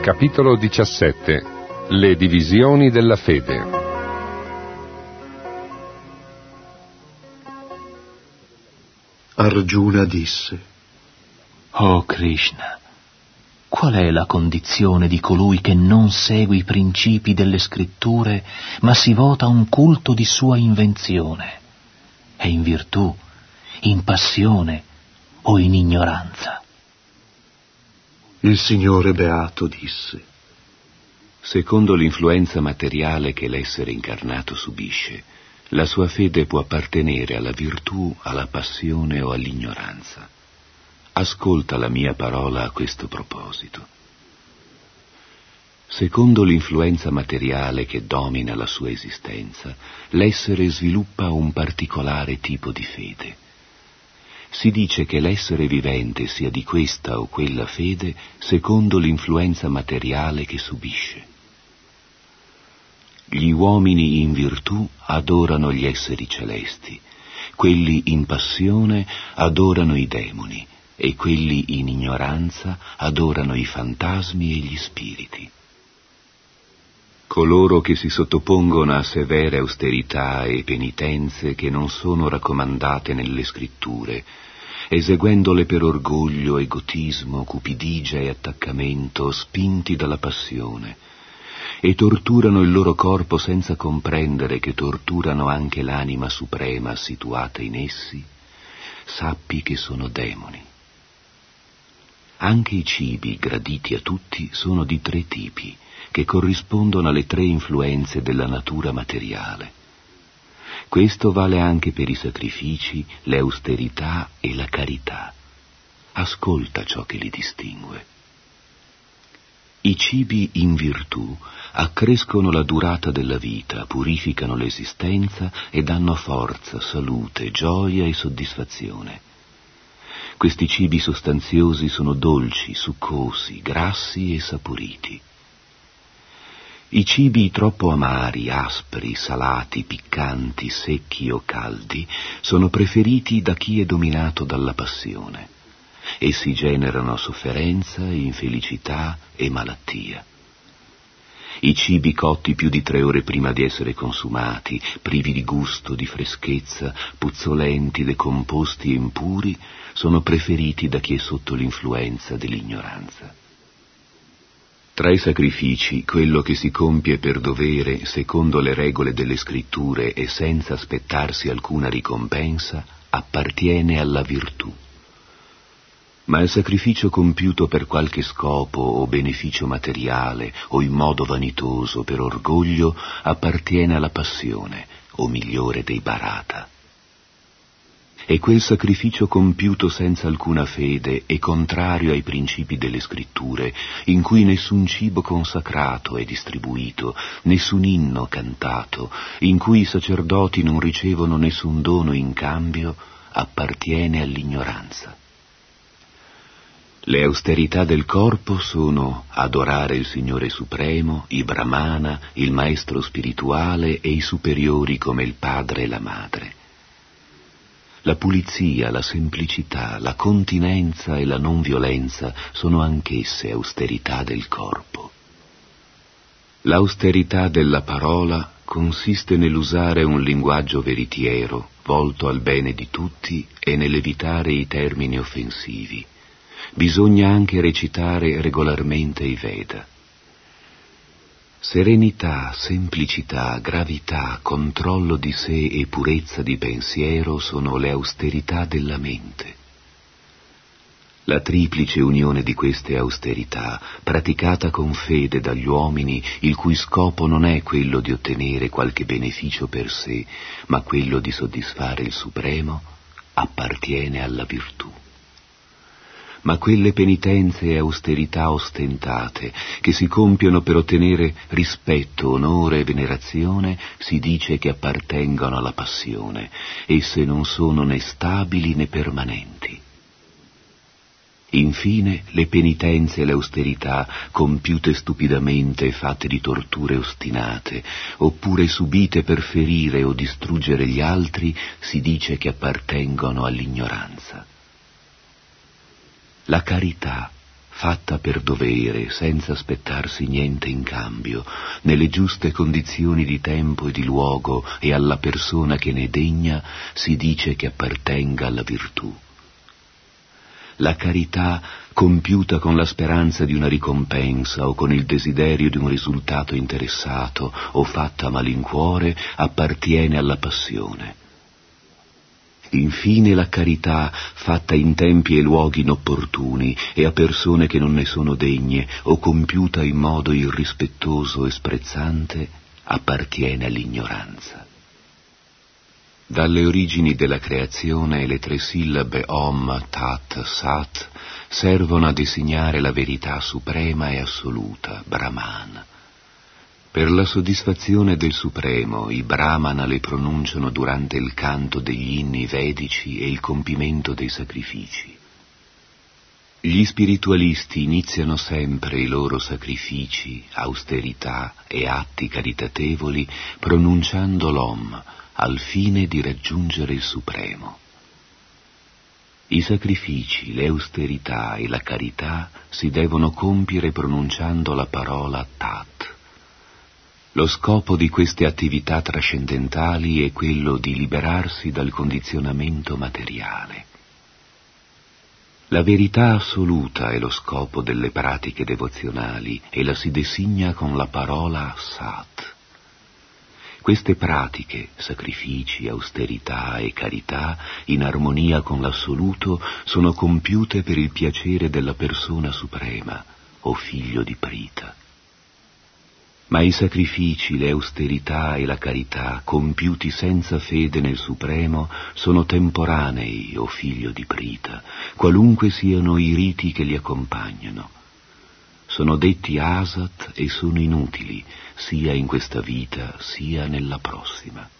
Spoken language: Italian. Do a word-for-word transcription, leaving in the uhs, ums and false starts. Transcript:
Capitolo diciassette. Le divisioni della fede. Arjuna disse: Oh Krishna, qual è la condizione di colui che non segue i principi delle scritture, ma si vota a un culto di sua invenzione? È in virtù, in passione o in ignoranza? Il Signore Beato disse: secondo l'influenza materiale che l'essere incarnato subisce, la sua fede può appartenere alla virtù, alla passione o all'ignoranza. Ascolta la mia parola a questo proposito. Secondo l'influenza materiale che domina la sua esistenza, l'essere sviluppa un particolare tipo di fede. Si dice che l'essere vivente sia di questa o quella fede secondo l'influenza materiale che subisce. Gli uomini in virtù adorano gli esseri celesti, quelli in passione adorano i demoni e quelli in ignoranza adorano i fantasmi e gli spiriti. Coloro che si sottopongono a severe austerità e penitenze che non sono raccomandate nelle scritture, eseguendole per orgoglio, egotismo, cupidigia e attaccamento, spinti dalla passione, e torturano il loro corpo senza comprendere che torturano anche l'anima suprema situata in essi, sappi che sono demoni. Anche i cibi graditi a tutti sono di tre tipi, che corrispondono alle tre influenze della natura materiale. Questo vale anche per i sacrifici, le austerità e la carità. Ascolta ciò che li distingue. I cibi in virtù accrescono la durata della vita, purificano l'esistenza e danno forza, salute, gioia e soddisfazione. Questi cibi sostanziosi sono dolci, succosi, grassi e saporiti. I cibi troppo amari, aspri, salati, piccanti, secchi o caldi sono preferiti da chi è dominato dalla passione. Essi generano sofferenza, infelicità e malattia. I cibi cotti più di tre ore prima di essere consumati, privi di gusto, di freschezza, puzzolenti, decomposti e impuri, sono preferiti da chi è sotto l'influenza dell'ignoranza. Tra i sacrifici, quello che si compie per dovere, secondo le regole delle scritture e senza aspettarsi alcuna ricompensa, appartiene alla virtù. Ma il sacrificio compiuto per qualche scopo o beneficio materiale o in modo vanitoso per orgoglio appartiene alla passione, o migliore dei Bharata. E quel sacrificio compiuto senza alcuna fede e contrario ai principi delle scritture, in cui nessun cibo consacrato è distribuito, nessun inno cantato, in cui i sacerdoti non ricevono nessun dono in cambio, appartiene all'ignoranza. Le austerità del corpo sono adorare il Signore Supremo, i Brahmana, il Maestro spirituale e i superiori come il padre e la madre. La pulizia, la semplicità, la continenza e la non violenza sono anch'esse austerità del corpo. L'austerità della parola consiste nell'usare un linguaggio veritiero, volto al bene di tutti e nell'evitare i termini offensivi. Bisogna anche recitare regolarmente i Veda. Serenità, semplicità, gravità, controllo di sé e purezza di pensiero sono le austerità della mente. La triplice unione di queste austerità, praticata con fede dagli uomini, il cui scopo non è quello di ottenere qualche beneficio per sé, ma quello di soddisfare il Supremo, appartiene alla virtù. Ma quelle penitenze e austerità ostentate, che si compiono per ottenere rispetto, onore e venerazione, si dice che appartengono alla passione. Esse non sono né stabili né permanenti. Infine, le penitenze e le austerità, compiute stupidamente e fatte di torture ostinate, oppure subite per ferire o distruggere gli altri, si dice che appartengono all'ignoranza. La carità, fatta per dovere, senza aspettarsi niente in cambio, nelle giuste condizioni di tempo e di luogo, e alla persona che ne è degna si dice che appartenga alla virtù. La carità, compiuta con la speranza di una ricompensa o con il desiderio di un risultato interessato o fatta a malincuore, appartiene alla passione. Infine la carità, fatta in tempi e luoghi inopportuni e a persone che non ne sono degne o compiuta in modo irrispettoso e sprezzante, appartiene all'ignoranza. Dalle origini della creazione le tre sillabe Om, Tat, Sat servono a designare la verità suprema e assoluta, Brahman. Per la soddisfazione del Supremo, i Brahmana le pronunciano durante il canto degli inni vedici e il compimento dei sacrifici. Gli spiritualisti iniziano sempre i loro sacrifici, austerità e atti caritatevoli pronunciando l'Om, al fine di raggiungere il Supremo. I sacrifici, le austerità e la carità si devono compiere pronunciando la parola Tat. Lo scopo di queste attività trascendentali è quello di liberarsi dal condizionamento materiale. La verità assoluta è lo scopo delle pratiche devozionali e la si designa con la parola Sat. Queste pratiche, sacrifici, austerità e carità, in armonia con l'assoluto, sono compiute per il piacere della persona suprema, o figlio di Prita. Ma i sacrifici, le austerità e la carità, compiuti senza fede nel Supremo, sono temporanei, o figlio di Prita, qualunque siano i riti che li accompagnano. Sono detti asat e sono inutili, sia in questa vita sia nella prossima.